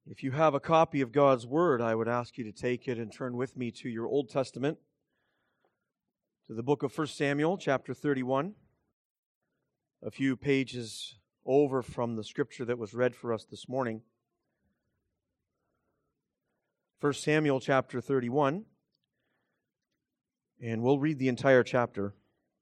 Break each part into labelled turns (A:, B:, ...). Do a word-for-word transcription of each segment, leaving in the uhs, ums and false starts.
A: If you have a copy of God's Word, I would ask you to take it and turn with me to your Old Testament, to the book of First Samuel, chapter thirty-one, a few pages over from the scripture that was read for us this morning. First Samuel, chapter thirty-one, and we'll read the entire chapter.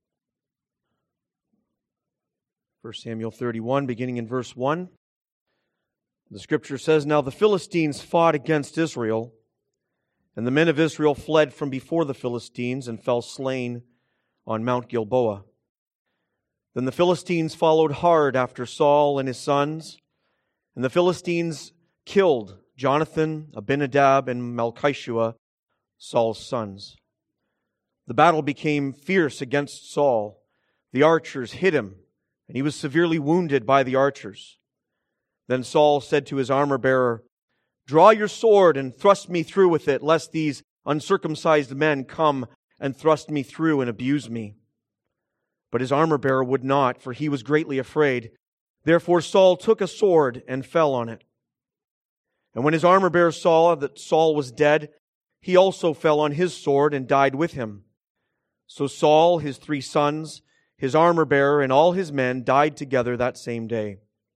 A: First Samuel thirty-one, beginning in verse one. The scripture says, "Now the Philistines fought against Israel, and the men of Israel fled from before the Philistines and fell slain on Mount Gilboa. Then the Philistines followed hard after Saul and his sons, and the Philistines killed Jonathan, Abinadab, and Malchishua, Saul's sons. The battle became fierce against Saul. The archers hit him, and he was severely wounded by the archers. Then Saul said to his armor-bearer, 'Draw your sword and thrust me through with it, lest these uncircumcised men come and thrust me through and abuse me.' But his armor-bearer would not, for he was greatly afraid. Therefore Saul took a sword and fell on it. And when his armor-bearer saw that Saul was dead, he also fell on his sword and died with him. So Saul, his three sons, his armor-bearer, and all his men died together that same day.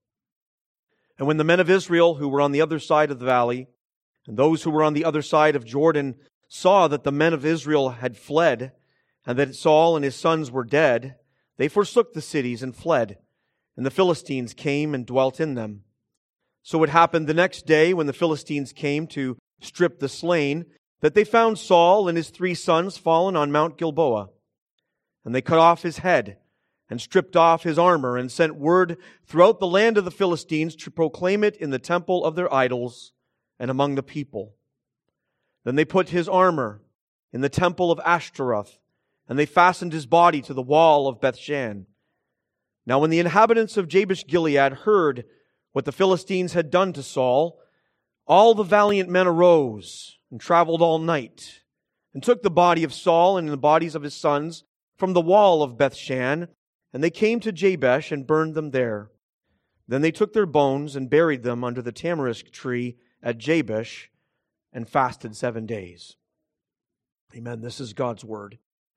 A: And when the men of Israel who were on the other side of the valley, and those who were on the other side of Jordan, saw that the men of Israel had fled, and that Saul and his sons were dead, they forsook the cities and fled, and the Philistines came and dwelt in them. So it happened the next day, when the Philistines came to strip the slain, that they found Saul and his three sons fallen on Mount Gilboa. And they cut off his head, and stripped off his armor, and sent word throughout the land of the Philistines to proclaim it in the temple of their idols and among the people. Then they put his armor in the temple of Ashtaroth, and they fastened his body to the wall of Bethshan. Now when the inhabitants of Jabesh-Gilead heard what the Philistines had done to Saul, all the valiant men arose and traveled all night, and took the body of Saul and the bodies of his sons from the wall of Bethshan, and they came to Jabesh and burned them there. Then they took their bones and buried them under the tamarisk tree at Jabesh and fasted seven days. Amen. This is God's word.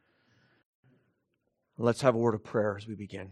A: Let's have a word of prayer as we begin.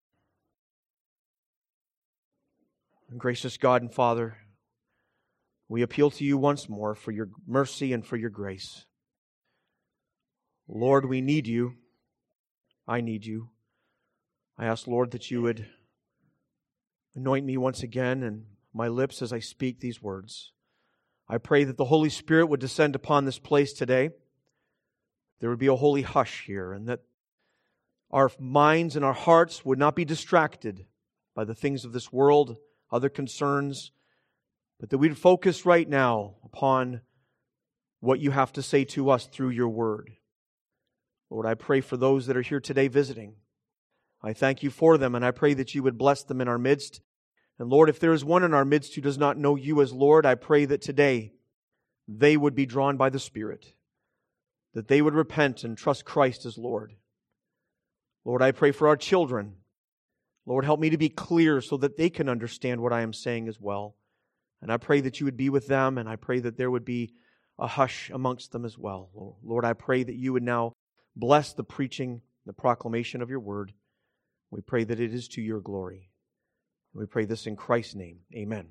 A: And gracious God and Father, we appeal to you once more for your mercy and for your grace. Lord, we need you. I need you. I ask, Lord, that you would anoint me once again and my lips as I speak these words. I pray that the Holy Spirit would descend upon this place today. There would be a holy hush here, and that our minds and our hearts would not be distracted by the things of this world, other concerns, but that we'd focus right now upon what you have to say to us through your word. Lord, I pray for those that are here today visiting. I thank you for them, and I pray that you would bless them in our midst. And Lord, if there is one in our midst who does not know you as Lord, I pray that today they would be drawn by the Spirit, that they would repent and trust Christ as Lord. Lord, I pray for our children. Lord, help me to be clear so that they can understand what I am saying as well. And I pray that you would be with them, and I pray that there would be a hush amongst them as well. Lord, I pray that you would now bless the preaching, the proclamation of your word. We pray that it is to your glory. We pray this in Christ's name. Amen.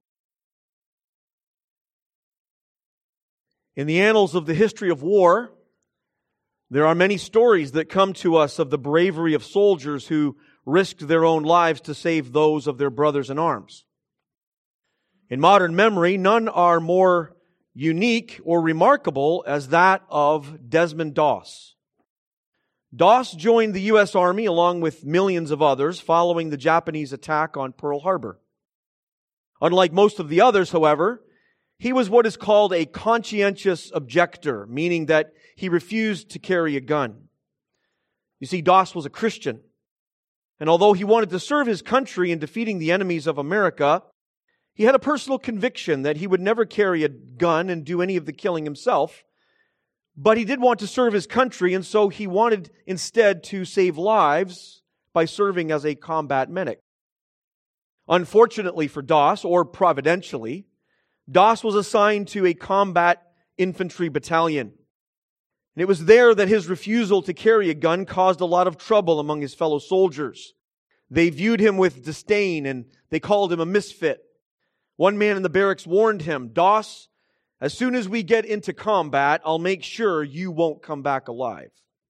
A: In the annals of the history of war, there are many stories that come to us of the bravery of soldiers who risked their own lives to save those of their brothers in arms. In modern memory, none are more unique or remarkable as that of Desmond Doss. Doss joined the U S Army along with millions of others following the Japanese attack on Pearl Harbor. Unlike most of the others, however, he was what is called a conscientious objector, meaning that he refused to carry a gun. You see, Doss was a Christian, and although he wanted to serve his country in defeating the enemies of America, he had a personal conviction that he would never carry a gun and do any of the killing himself. But he did want to serve his country, and so he wanted instead to save lives by serving as a combat medic. Unfortunately for Doss, or providentially, Doss was assigned to a combat infantry battalion. And it was there that his refusal to carry a gun caused a lot of trouble among his fellow soldiers. They viewed him with disdain and they called him a misfit. One man in the barracks warned him, "Doss, as soon as we get into combat, I'll make sure you won't come back alive."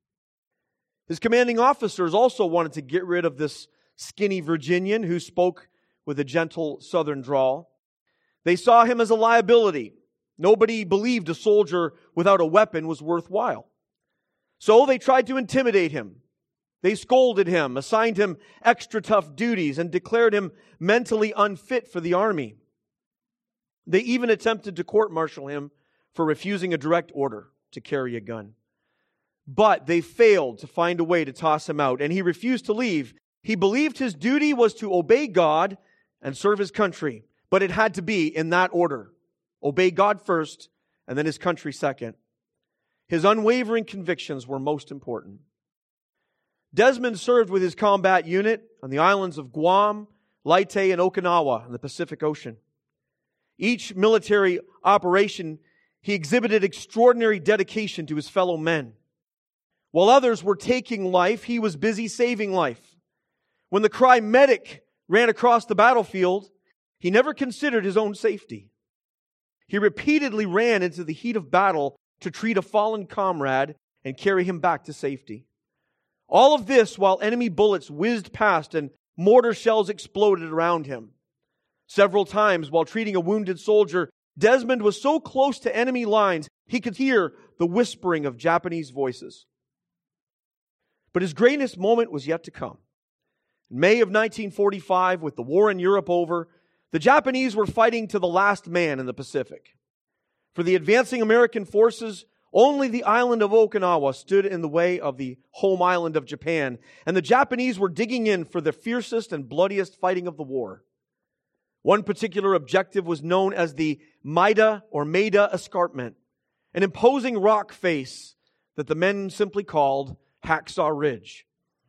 A: His commanding officers also wanted to get rid of this skinny Virginian who spoke with a gentle southern drawl. They saw him as a liability. Nobody believed a soldier without a weapon was worthwhile. So they tried to intimidate him. They scolded him, assigned him extra tough duties, and declared him mentally unfit for the army. They even attempted to court-martial him for refusing a direct order to carry a gun. But they failed to find a way to toss him out, and he refused to leave. He believed his duty was to obey God and serve his country, but it had to be in that order. Obey God first, and then his country second. His unwavering convictions were most important. Desmond served with his combat unit on the islands of Guam, Leyte, and Okinawa in the Pacific Ocean. Each military operation, he exhibited extraordinary dedication to his fellow men. While others were taking life, he was busy saving life. When the cry "medic" ran across the battlefield, he never considered his own safety. He repeatedly ran into the heat of battle to treat a fallen comrade and carry him back to safety. All of this while enemy bullets whizzed past and mortar shells exploded around him. Several times while treating a wounded soldier, Desmond was so close to enemy lines he could hear the whispering of Japanese voices. But his greatest moment was yet to come. In May of nineteen forty-five, with the war in Europe over, the Japanese were fighting to the last man in the Pacific. For the advancing American forces, only the island of Okinawa stood in the way of the home island of Japan, and the Japanese were digging in for the fiercest and bloodiest fighting of the war. One particular objective was known as the Maida or Maida Escarpment, an imposing rock face that the men simply called Hacksaw Ridge.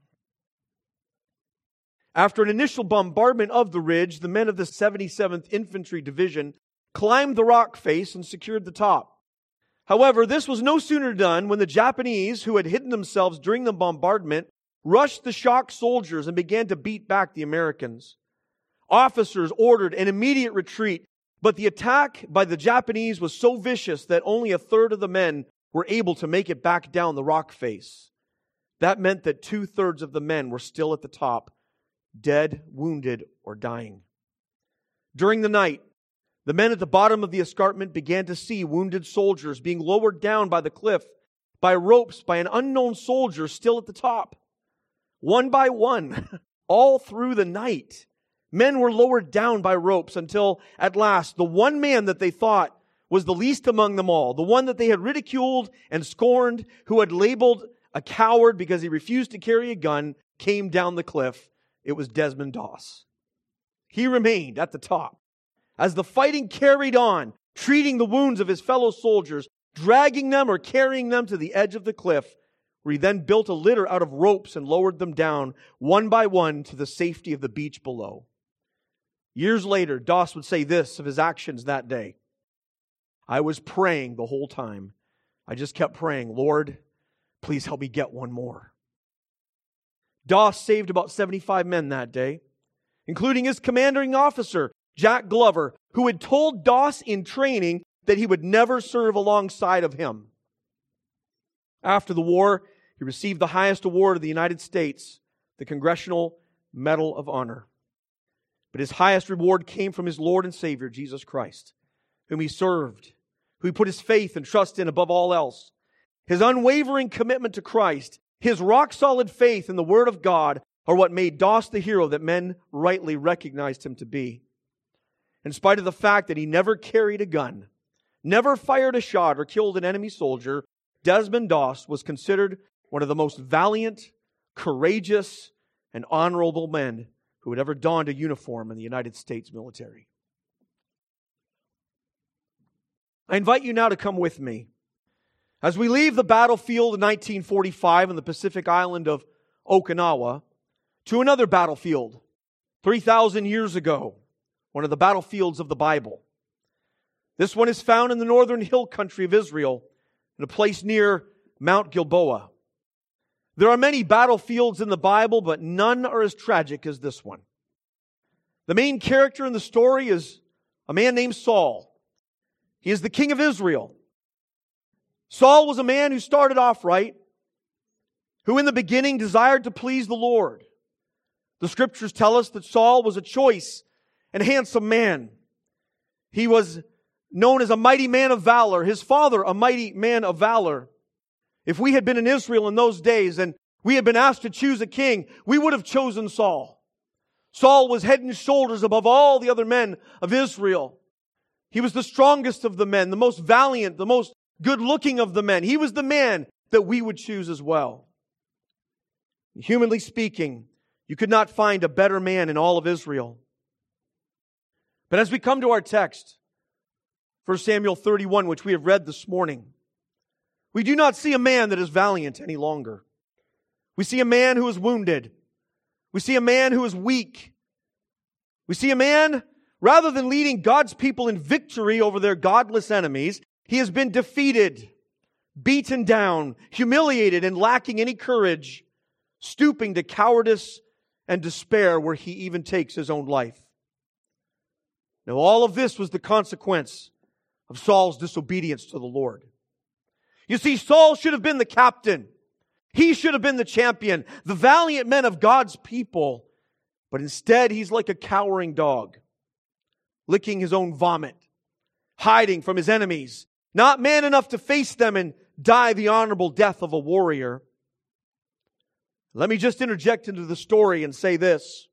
A: After an initial bombardment of the ridge, the men of the seventy-seventh Infantry Division climbed the rock face and secured the top. However, this was no sooner done when the Japanese, who had hidden themselves during the bombardment, rushed the shocked soldiers and began to beat back the Americans. Officers ordered an immediate retreat, but the attack by the Japanese was so vicious that only a third of the men were able to make it back down the rock face. That meant that two-thirds of the men were still at the top, dead, wounded, or dying. During the night, the men at the bottom of the escarpment began to see wounded soldiers being lowered down by the cliff by ropes by an unknown soldier still at the top. One by one, all through the night, men were lowered down by ropes until, at last, the one man that they thought was the least among them all, the one that they had ridiculed and scorned, who had labeled a coward because he refused to carry a gun, came down the cliff. It was Desmond Doss. He remained at the top. As the fighting carried on, treating the wounds of his fellow soldiers, dragging them or carrying them to the edge of the cliff, where he then built a litter out of ropes and lowered them down one by one to the safety of the beach below. Years later, Doss would say this of his actions that day: "I was praying the whole time. I just kept praying, Lord, please help me get one more." Doss saved about seventy-five men that day, including his commanding officer, Jack Glover, who had told Doss in training that he would never serve alongside of him. After the war, he received the highest award of the United States, the Congressional Medal of Honor. But his highest reward came from his Lord and Savior, Jesus Christ, whom he served, who he put his faith and trust in above all else. His unwavering commitment to Christ, his rock-solid faith in the Word of God, are what made Doss the hero that men rightly recognized him to be. In spite of the fact that he never carried a gun, never fired a shot or killed an enemy soldier, Desmond Doss was considered one of the most valiant, courageous, and honorable men who had ever donned a uniform in the United States military. I invite you now to come with me as we leave the battlefield in nineteen forty-five on the Pacific island of Okinawa to another battlefield three thousand years ago, one of the battlefields of the Bible. This one is found in the northern hill country of Israel, in a place near Mount Gilboa. There are many battlefields in the Bible, but none are as tragic as this one. The main character in the story is a man named Saul. He is the king of Israel. Saul was a man who started off right, who in the beginning desired to please the Lord. The scriptures tell us that Saul was a choice and handsome man. He was known as a mighty man of valor. His father, a mighty man of valor. If we had been in Israel in those days and we had been asked to choose a king, we would have chosen Saul. Saul was head and shoulders above all the other men of Israel. He was the strongest of the men, the most valiant, the most good-looking of the men. He was the man that we would choose as well. Humanly speaking, you could not find a better man in all of Israel. But as we come to our text, First Samuel thirty-one, which we have read this morning, we do not see a man that is valiant any longer. We see a man who is wounded. We see a man who is weak. We see a man, rather than leading God's people in victory over their godless enemies, he has been defeated, beaten down, humiliated, and lacking any courage, stooping to cowardice and despair where he even takes his own life. Now, all of this was the consequence of Saul's disobedience to the Lord. You see, Saul should have been the captain. He should have been the champion, the valiant men of God's people. But instead, he's like a cowering dog, licking his own vomit, hiding from his enemies, not man enough to face them and die the honorable death of a warrior. Let me just interject into the story and say this.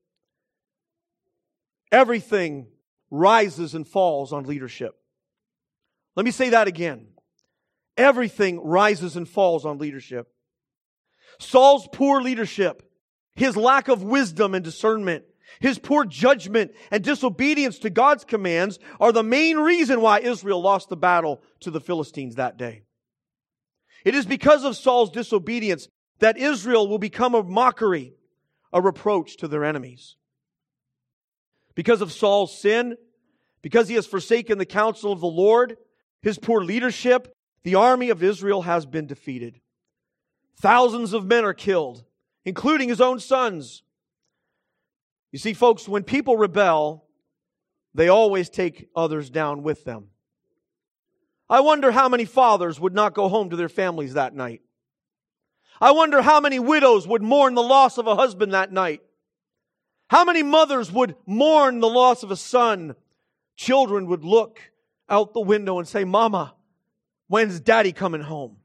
A: Everything rises and falls on leadership. Let me say that again. Everything rises and falls on leadership. Saul's poor leadership, his lack of wisdom and discernment, his poor judgment and disobedience to God's commands are the main reason why Israel lost the battle to the Philistines that day. It is because of Saul's disobedience that Israel will become a mockery, a reproach to their enemies. Because of Saul's sin, because he has forsaken the counsel of the Lord, his poor leadership, the army of Israel has been defeated. Thousands of men are killed, including his own sons. You see, folks, when people rebel, they always take others down with them. I wonder how many fathers would not go home to their families that night. I wonder how many widows would mourn the loss of a husband that night. How many mothers would mourn the loss of a son? Children would look out the window and say, "Mama, when's Daddy coming home?"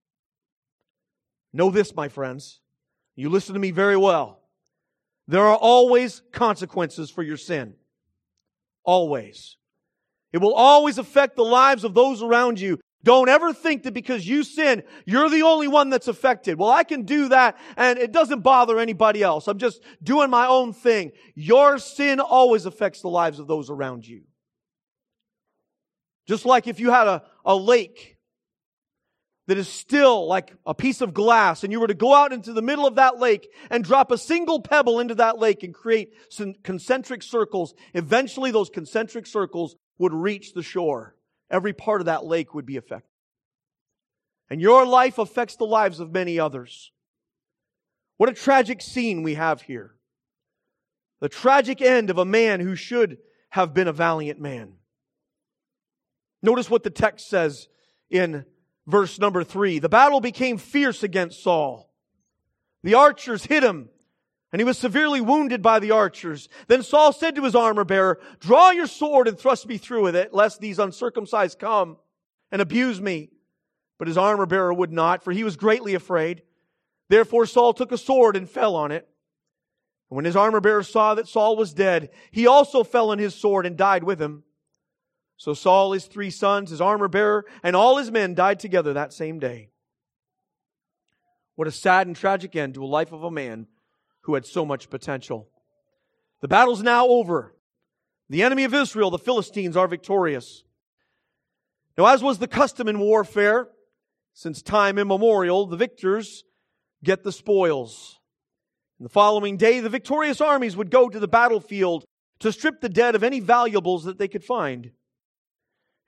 A: Know this, my friends. You listen to me very well. There are always consequences for your sin. Always. It will always affect the lives of those around you. Don't ever think that because you sin, you're the only one that's affected. Well, I can do that and it doesn't bother anybody else. I'm just doing my own thing. Your sin always affects the lives of those around you. Just like if you had a, a lake that is still like a piece of glass, and you were to go out into the middle of that lake and drop a single pebble into that lake and create some concentric circles, eventually those concentric circles would reach the shore. Every part of that lake would be affected. And your life affects the lives of many others. What a tragic scene we have here. The tragic end of a man who should have been a valiant man. Notice what the text says in verse number three. The battle became fierce against Saul. The archers hit him, and he was severely wounded by the archers. Then Saul said to his armor-bearer, "Draw your sword and thrust me through with it, lest these uncircumcised come and abuse me." But his armor-bearer would not, for he was greatly afraid. Therefore Saul took a sword and fell on it. And when his armor-bearer saw that Saul was dead, he also fell on his sword and died with him. So Saul, his three sons, his armor-bearer, and all his men died together that same day. What a sad and tragic end to a life of a man who had so much potential. The battle's now over. The enemy of Israel, the Philistines, are victorious. Now, as was the custom in warfare, since time immemorial, the victors get the spoils. And the following day, the victorious armies would go to the battlefield to strip the dead of any valuables that they could find.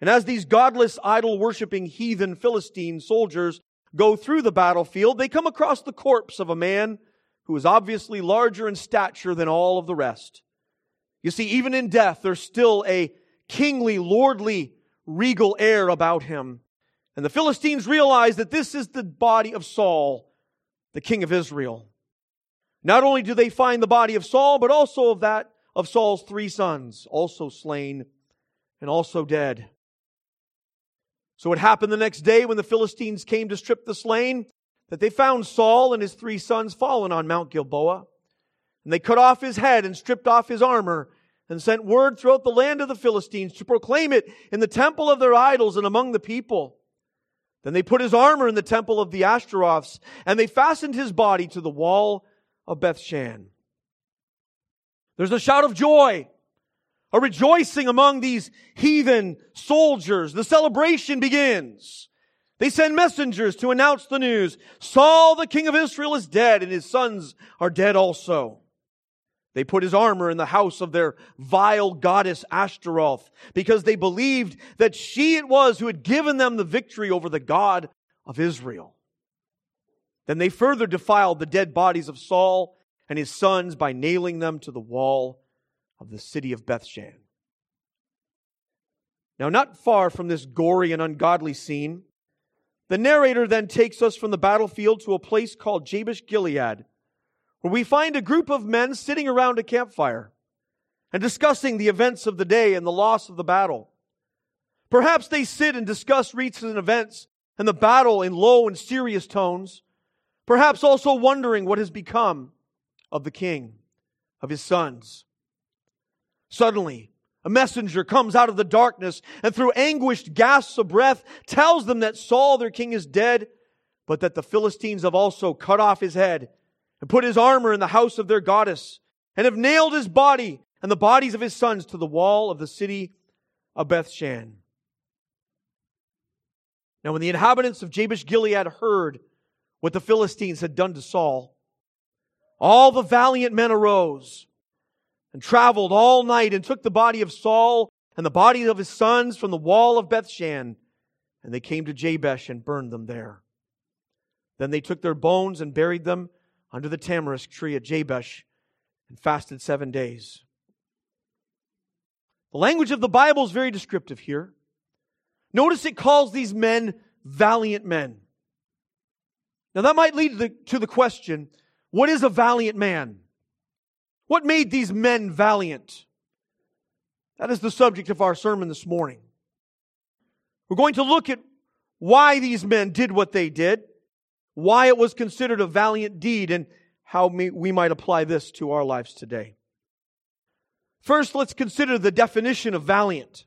A: And as these godless, idol-worshipping, heathen Philistine soldiers go through the battlefield, they come across the corpse of a man who is obviously larger in stature than all of the rest. You see, even in death, there's still a kingly, lordly, regal air about him. And the Philistines realize that this is the body of Saul, the king of Israel. Not only do they find the body of Saul, but also of that of Saul's three sons, also slain and also dead. So it happened the next day when the Philistines came to strip the slain, that they found Saul and his three sons fallen on Mount Gilboa. And they cut off his head and stripped off his armor and sent word throughout the land of the Philistines to proclaim it in the temple of their idols and among the people. Then they put his armor in the temple of the Ashtaroths, and they fastened his body to the wall of Bethshan. There's a shout of joy, a rejoicing among these heathen soldiers. The celebration begins. They send messengers to announce the news. Saul, the king of Israel, is dead, and his sons are dead also. They put his armor in the house of their vile goddess Ashtaroth, because they believed that she it was who had given them the victory over the God of Israel. Then they further defiled the dead bodies of Saul and his sons by nailing them to the wall of the city of Bethshan. Now, not far from this gory and ungodly scene, the narrator then takes us from the battlefield to a place called Jabesh Gilead, where we find a group of men sitting around a campfire and discussing the events of the day and the loss of the battle. Perhaps they sit and discuss recent events and the battle in low and serious tones, perhaps also wondering what has become of the king, of his sons. Suddenly, a messenger comes out of the darkness and through anguished gasps of breath tells them that Saul, their king, is dead, but that the Philistines have also cut off his head and put his armor in the house of their goddess, and have nailed his body and the bodies of his sons to the wall of the city of Bethshan. Now when the inhabitants of Jabesh Gilead heard what the Philistines had done to Saul, all the valiant men arose and traveled all night and took the body of Saul and the bodies of his sons from the wall of Bethshan, and they came to Jabesh and burned them there. Then they took their bones and buried them under the tamarisk tree at Jabesh, and fasted seven days. The language of the Bible is very descriptive here. Notice it calls these men valiant men. Now that might lead to the, to the question, what is a valiant man? What made these men valiant? That is the subject of our sermon this morning. We're going to look at why these men did what they did, why it was considered a valiant deed, and how we might apply this to our lives today. First, let's consider the definition of valiant.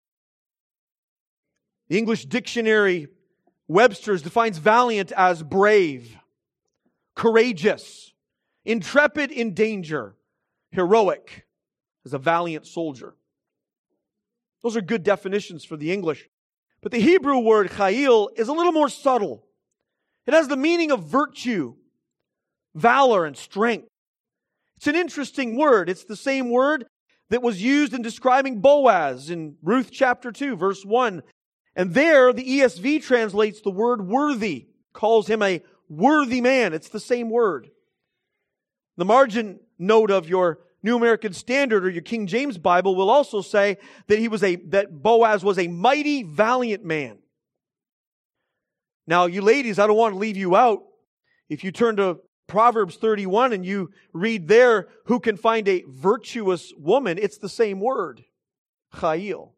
A: The English dictionary, Webster's, defines valiant as brave, courageous, intrepid in danger, heroic, as a valiant soldier. Those are good definitions for the English. But the Hebrew word chayil is a little more subtle. It has the meaning of virtue, valor, and strength. It's an interesting word. It's the same word that was used in describing Boaz in Ruth chapter two, verse one. And there, the E S V translates the word worthy, calls him a worthy man. It's the same word. The margin note of your New American Standard or your King James Bible will also say that he was a that Boaz was a mighty, valiant man. Now, you ladies, I don't want to leave you out. If you turn to Proverbs thirty-one and you read there, who can find a virtuous woman? It's the same word, chayil.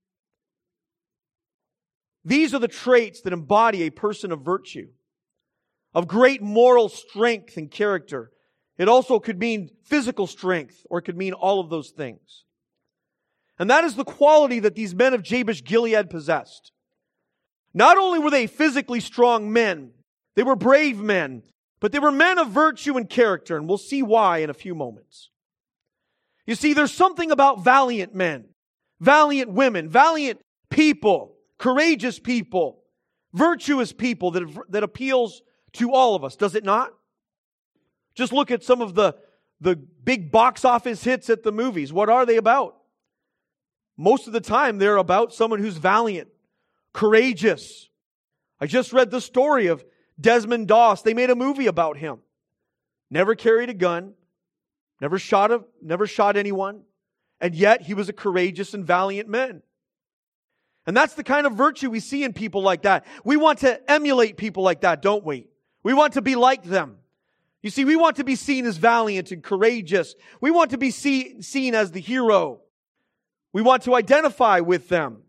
A: These are the traits that embody a person of virtue, of great moral strength and character. It also could mean physical strength, or it could mean all of those things. And that is the quality that these men of Jabesh Gilead possessed. Not only were they physically strong men, they were brave men, but they were men of virtue and character, and we'll see why in a few moments. You see, there's something about valiant men, valiant women, valiant people, courageous people, virtuous people that, that appeals to all of us, does it not? Just look at some of the, the big box office hits at the movies. What are they about? most of the time they're about someone who's valiant, courageous. I just read the story of Desmond Doss. They made a movie about him. Never carried a gun, never shot a, never shot anyone, and yet he was a courageous and valiant man. And that's the kind of virtue we see in people like that. We want to emulate people like that, don't we? We want to be like them. You see, we want to be seen as valiant and courageous. We want to be see, seen as the hero. We want to identify with them.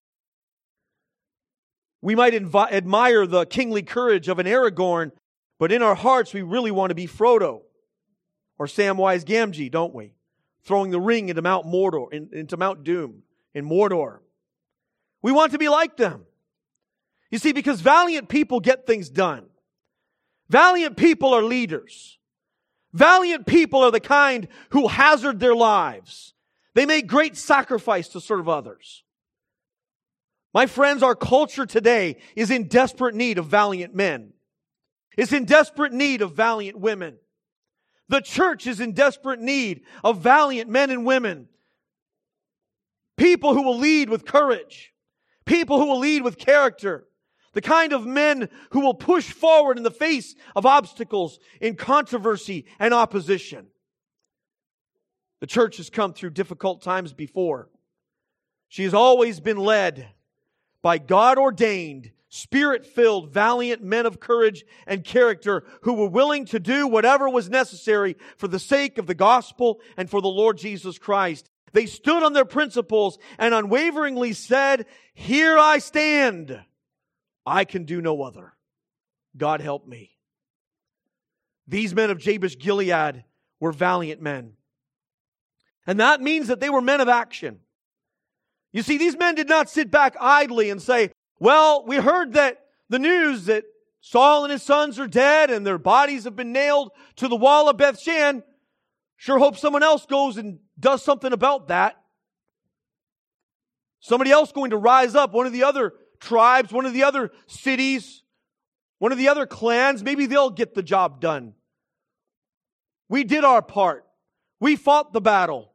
A: We might invi- admire the kingly courage of an Aragorn, but in our hearts we really want to be Frodo or Samwise Gamgee, don't we? Throwing the ring into Mount Mordor, in, into Mount Doom in Mordor. We want to be like them. You see, because valiant people get things done. Valiant people are leaders. Valiant people are the kind who hazard their lives. They make great sacrifice to serve others. My friends, our culture today is in desperate need of valiant men. It's in desperate need of valiant women. The church is in desperate need of valiant men and women. People who will lead with courage. People who will lead with character. The kind of men who will push forward in the face of obstacles, in controversy and opposition. The church has come through difficult times before. She has always been led by God-ordained, Spirit-filled, valiant men of courage and character who were willing to do whatever was necessary for the sake of the gospel and for the Lord Jesus Christ. They stood on their principles and unwaveringly said, "Here I stand. I can do no other. God help me." These men of Jabesh Gilead were valiant men. And that means that they were men of action. You see, these men did not sit back idly and say, "Well, we heard that the news that Saul and his sons are dead and their bodies have been nailed to the wall of Bethshan. Sure hope someone else goes and does something about that. Somebody else going to rise up, one of the other tribes, one of the other cities, one of the other clans, maybe they'll get the job done. We did our part. We fought the battle."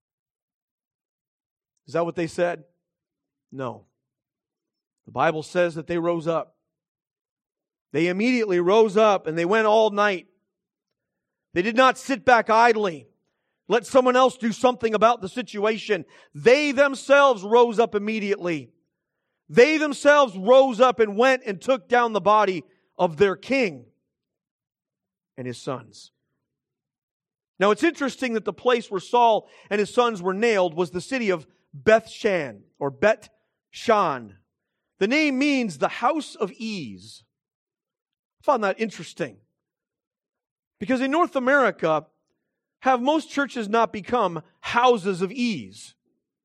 A: Is that what they said? No. The Bible says that they rose up. They immediately rose up and they went all night. They did not sit back idly. Let someone else do something about the situation. They themselves rose up immediately. They themselves rose up and went and took down the body of their king and his sons. Now it's interesting that the place where Saul and his sons were nailed was the city of Bethshan or Bet-Shan. The name means the house of ease. I found that interesting. Because in North America, have most churches not become houses of ease?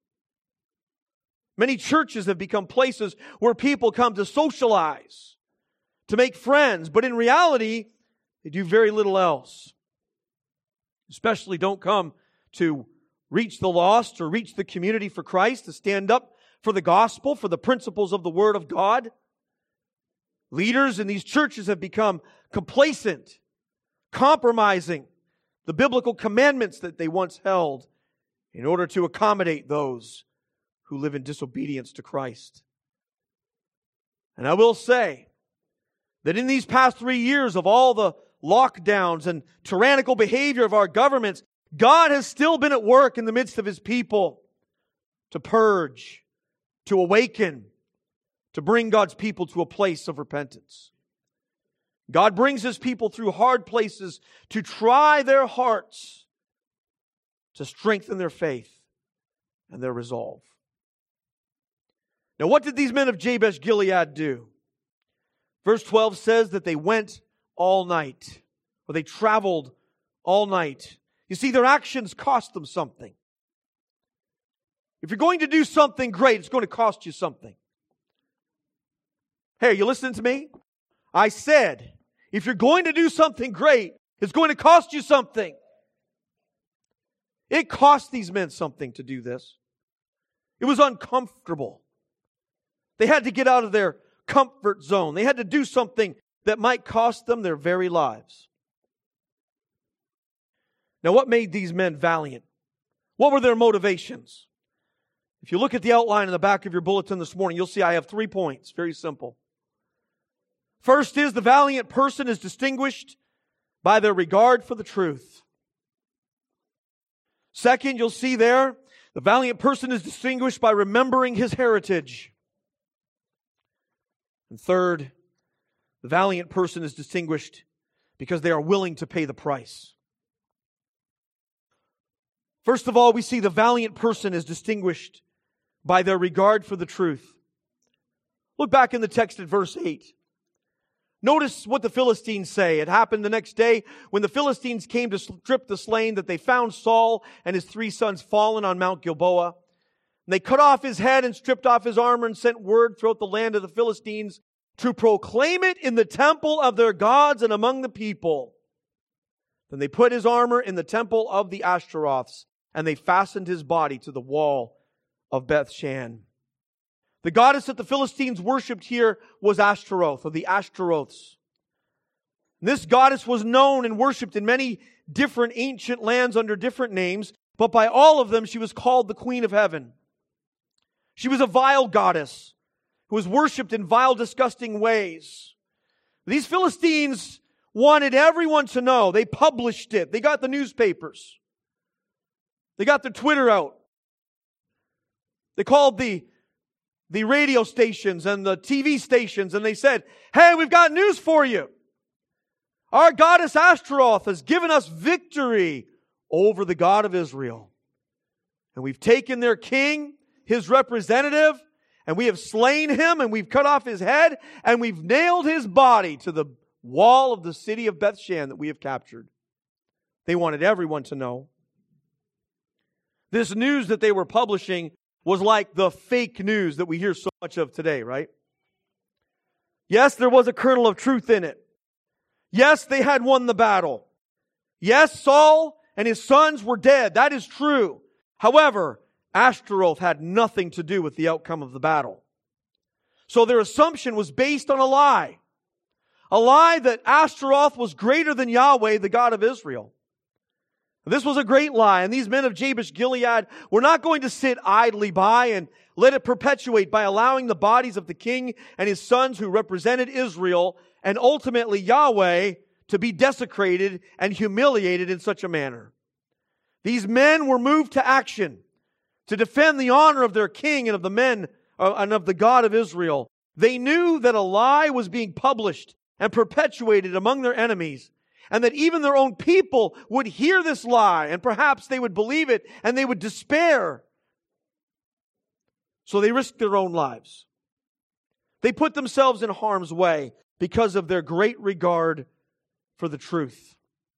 A: Many churches have become places where people come to socialize, to make friends, but in reality, they do very little else. Especially don't come to reach the lost or reach the community for Christ, to stand up for the gospel, for the principles of the Word of God. Leaders in these churches have become complacent, compromising the biblical commandments that they once held in order to accommodate those who live in disobedience to Christ. And I will say that in these past three years of all the lockdowns and tyrannical behavior of our governments, God has still been at work in the midst of His people to purge, to awaken, to bring God's people to a place of repentance. God brings His people through hard places to try their hearts, to strengthen their faith and their resolve. Now, what did these men of Jabesh Gilead do? Verse twelve says that they went all night, or they traveled all night. You see, their actions cost them something. If you're going to do something great, it's going to cost you something. Hey, are you listening to me? I said, if you're going to do something great, it's going to cost you something. It cost these men something to do this. It was uncomfortable. They had to get out of their comfort zone. They had to do something that might cost them their very lives. Now, what made these men valiant? What were their motivations? If you look at the outline in the back of your bulletin this morning, you'll see I have three points. Very simple. First is the valiant person is distinguished by their regard for the truth. Second, you'll see there, the valiant person is distinguished by remembering his heritage. And third, the valiant person is distinguished because they are willing to pay the price. First of all, we see the valiant person is distinguished by their regard for the truth. Look back in the text at verse eight. Notice what the Philistines say. It happened the next day when the Philistines came to strip the slain that they found Saul and his three sons fallen on Mount Gilboa. And they cut off his head and stripped off his armor and sent word throughout the land of the Philistines to proclaim it in the temple of their gods and among the people. Then they put his armor in the temple of the Ashtaroths, and they fastened his body to the wall of Bethshan. The goddess that the Philistines worshipped here was Ashtaroth, or the Ashtaroths. This goddess was known and worshipped in many different ancient lands under different names, but by all of them she was called the Queen of Heaven. She was a vile goddess who was worshipped in vile, disgusting ways. These Philistines wanted everyone to know. They published it. They got the newspapers. They got their Twitter out. They called the, the radio stations and the T V stations and they said, hey, we've got news for you. Our goddess Ashtaroth has given us victory over the God of Israel. And we've taken their king, his representative, and we have slain him, and we've cut off his head, and we've nailed his body to the wall of the city of Bethshan that we have captured. They wanted everyone to know. This news that they were publishing was like the fake news that we hear so much of today, right? Yes, there was a kernel of truth in it. Yes, they had won the battle. Yes, Saul and his sons were dead. That is true. However, Ashtaroth had nothing to do with the outcome of the battle. So their assumption was based on a lie. A lie that Ashtaroth was greater than Yahweh, the God of Israel. This was a great lie, and these men of Jabesh Gilead were not going to sit idly by and let it perpetuate by allowing the bodies of the king and his sons who represented Israel and ultimately Yahweh to be desecrated and humiliated in such a manner. These men were moved to action to defend the honor of their king and of the men uh, and of the God of Israel. They knew that a lie was being published and perpetuated among their enemies, and that even their own people would hear this lie, and perhaps they would believe it, and they would despair. So they risked their own lives. They put themselves in harm's way because of their great regard for the truth.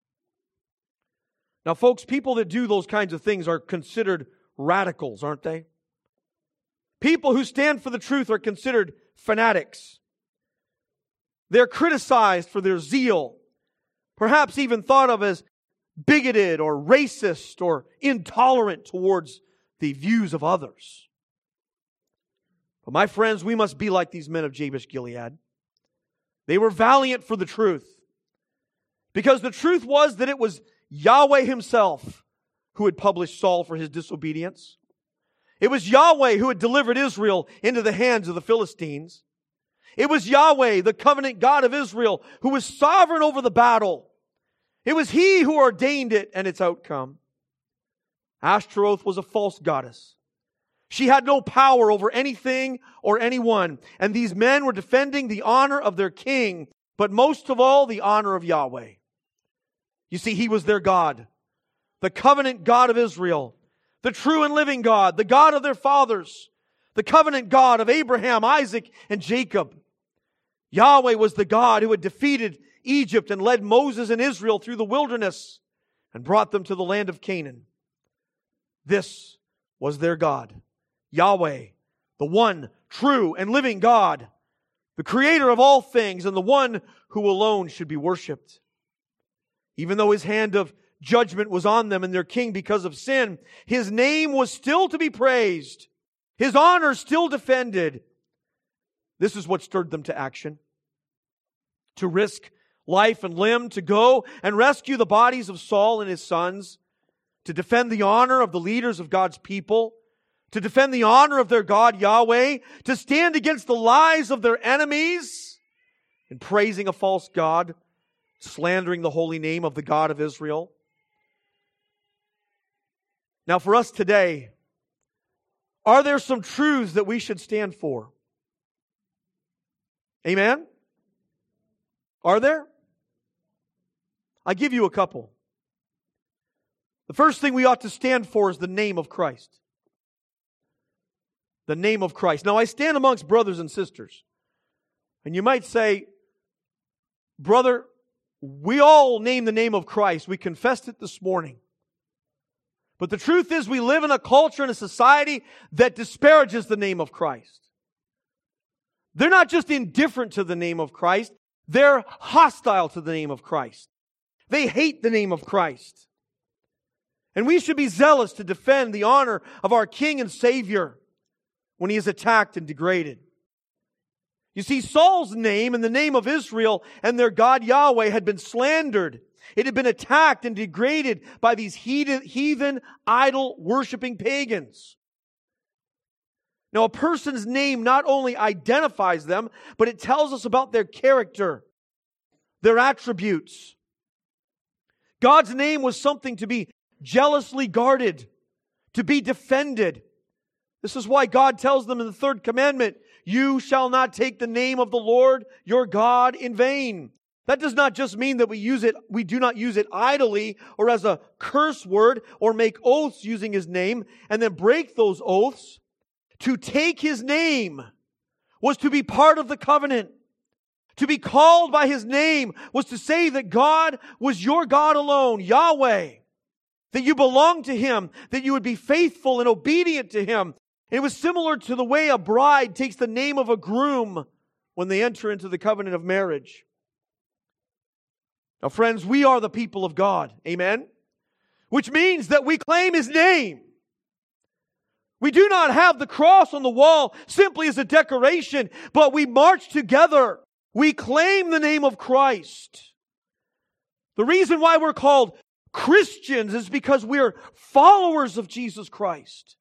A: Now, folks, people that do those kinds of things are considered radicals, aren't they? People who stand for the truth are considered fanatics. They're criticized for their zeal, perhaps even thought of as bigoted or racist or intolerant towards the views of others. But my friends, we must be like these men of Jabesh Gilead. They were valiant for the truth, because the truth was that it was Yahweh Himself who had punished Saul for his disobedience. It was Yahweh who had delivered Israel into the hands of the Philistines. It was Yahweh, the covenant God of Israel, who was sovereign over the battle. It was He who ordained it and its outcome. Ashtaroth was a false goddess. She had no power over anything or anyone. And these men were defending the honor of their king, but most of all, the honor of Yahweh. You see, He was their God, the covenant God of Israel, the true and living God, the God of their fathers, the covenant God of Abraham, Isaac, and Jacob. Yahweh was the God who had defeated Egypt and led Moses and Israel through the wilderness and brought them to the land of Canaan. This was their God, Yahweh, the one true and living God, the creator of all things and the one who alone should be worshipped. Even though His hand of judgment was on them and their king because of sin, His name was still to be praised, His honor still defended. This is what stirred them to action. To risk life and limb, to go and rescue the bodies of Saul and his sons, to defend the honor of the leaders of God's people, to defend the honor of their God, Yahweh, to stand against the lies of their enemies in praising a false god, slandering the holy name of the God of Israel. Now for us today, are there some truths that we should stand for? Amen? Are there? I give you a couple. The first thing we ought to stand for is the name of Christ. The name of Christ. Now I stand amongst brothers and sisters. And you might say, brother, we all name the name of Christ. We confessed it this morning. But the truth is we live in a culture and a society that disparages the name of Christ. They're not just indifferent to the name of Christ. They're hostile to the name of Christ. They hate the name of Christ. And we should be zealous to defend the honor of our King and Savior when He is attacked and degraded. You see, Saul's name and the name of Israel and their God Yahweh had been slandered. It had been attacked and degraded by these heathen, heathen idol-worshipping pagans. Now, a person's name not only identifies them, but it tells us about their character, their attributes. God's name was something to be jealously guarded, to be defended. This is why God tells them in the third commandment, you shall not take the name of the Lord your God in vain. That does not just mean that we use it, we do not use it idly or as a curse word or make oaths using His name and then break those oaths. To take His name was to be part of the covenant. To be called by His name was to say that God was your God alone, Yahweh. That you belong to Him, that you would be faithful and obedient to Him. And it was similar to the way a bride takes the name of a groom when they enter into the covenant of marriage. Now, friends, we are the people of God. Amen? Which means that we claim His name. We do not have the cross on the wall simply as a decoration, but we march together. We claim the name of Christ. The reason why we're called Christians is because we're followers of Jesus Christ.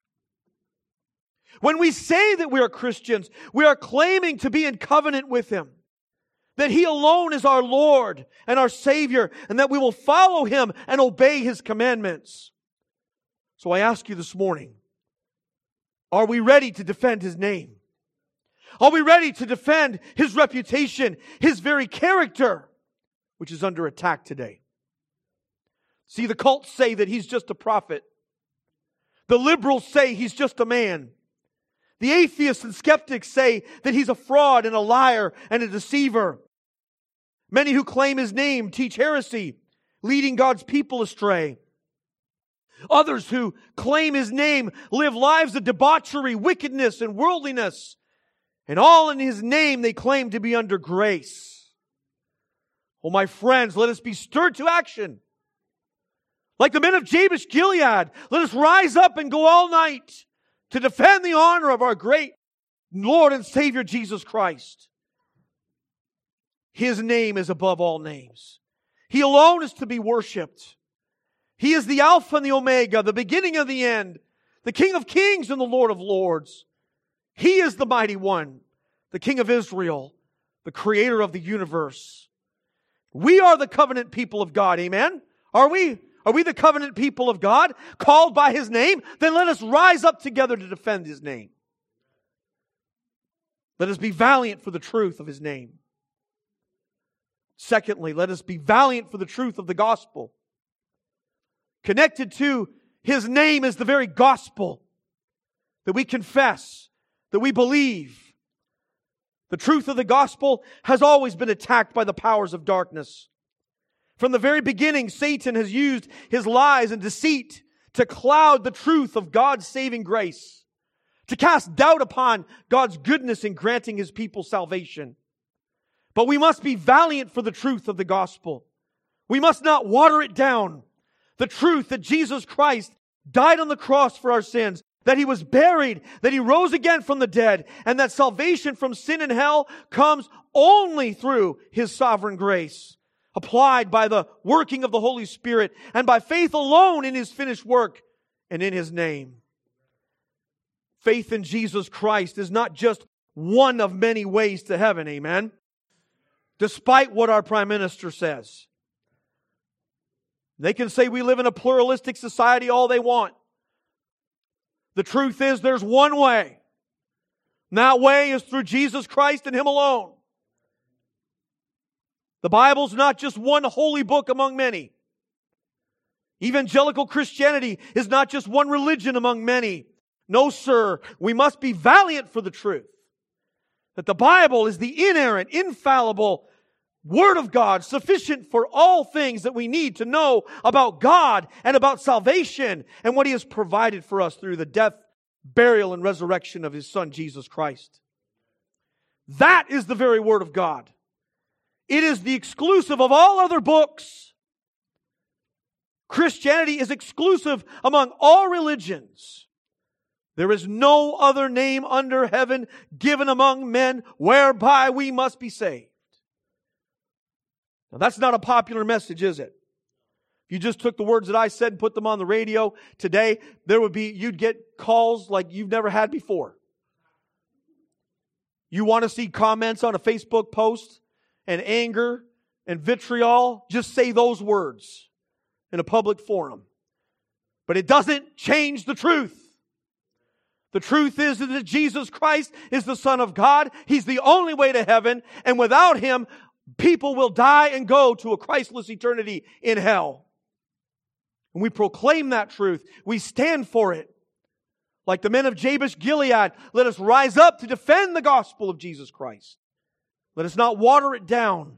A: When we say that we are Christians, we are claiming to be in covenant with Him. That He alone is our Lord and our Savior, and that we will follow Him and obey His commandments. So I ask you this morning, are we ready to defend His name? Are we ready to defend His reputation, His very character, which is under attack today? See, the cults say that He's just a prophet. The liberals say He's just a man. The atheists and skeptics say that He's a fraud and a liar and a deceiver. Many who claim His name teach heresy, leading God's people astray. Others who claim His name live lives of debauchery, wickedness, and worldliness. And all in His name they claim to be under grace. Oh, my friends, let us be stirred to action. Like the men of Jabesh Gilead, let us rise up and go all night to defend the honor of our great Lord and Savior Jesus Christ. His name is above all names. He alone is to be worshipped. He is the Alpha and the Omega, the beginning and the end, the King of kings and the Lord of lords. He is the mighty one, the King of Israel, the creator of the universe. We are the covenant people of God, amen? Are we? Are we the covenant people of God, called by His name? Then let us rise up together to defend His name. Let us be valiant for the truth of His name. Secondly, let us be valiant for the truth of the gospel. Connected to His name is the very gospel that we confess, that we believe. The truth of the gospel has always been attacked by the powers of darkness. From the very beginning, Satan has used his lies and deceit to cloud the truth of God's saving grace, to cast doubt upon God's goodness in granting His people salvation. But we must be valiant for the truth of the gospel. We must not water it down. The truth that Jesus Christ died on the cross for our sins, that He was buried, that He rose again from the dead, and that salvation from sin and hell comes only through His sovereign grace, applied by the working of the Holy Spirit and by faith alone in His finished work and in His name. faith in Jesus Christ is not just one of many ways to heaven, amen? Despite what our Prime Minister says. They can say we live in a pluralistic society all they want. The truth is there's one way. And that way is through Jesus Christ and Him alone. The Bible's not just one holy book among many. Evangelical Christianity is not just one religion among many. No, sir. We must be valiant for the truth. That the Bible is the inerrant, infallible Word of God, sufficient for all things that we need to know about God and about salvation and what He has provided for us through the death, burial, and resurrection of His Son, Jesus Christ. That is the very Word of God. It is the exclusive of all other books. Christianity is exclusive among all religions. There is no other name under heaven given among men whereby we must be saved. Now that's not a popular message, is it? If you just took the words that I said and put them on the radio today, there would be, you'd get calls like you've never had before. You want to see comments on a Facebook post and anger and vitriol? Just say those words in a public forum. But it doesn't change the truth. The truth is that Jesus Christ is the Son of God. He's the only way to heaven. And without Him, people will die and go to a Christless eternity in hell. And we proclaim that truth. We stand for it. Like the men of Jabesh Gilead, let us rise up to defend the gospel of Jesus Christ. Let us not water it down.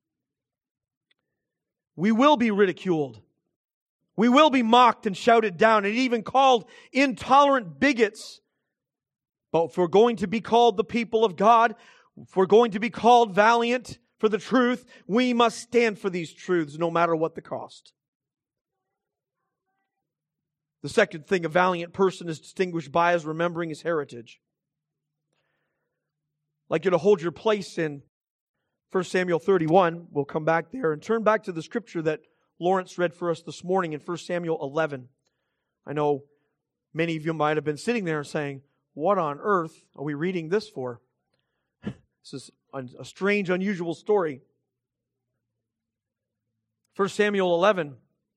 A: We will be ridiculed. We will be mocked and shouted down and even called intolerant bigots. But if we're going to be called the people of God, if we're going to be called valiant for the truth, we must stand for these truths no matter what the cost. The second thing a valiant person is distinguished by is remembering his heritage. I'd like you to hold your place in First Samuel thirty-one. We'll come back there and turn back to the scripture that Lawrence read for us this morning in First Samuel eleven. I know many of you might have been sitting there saying, what on earth are we reading this for? This is a strange, unusual story. First Samuel eleven.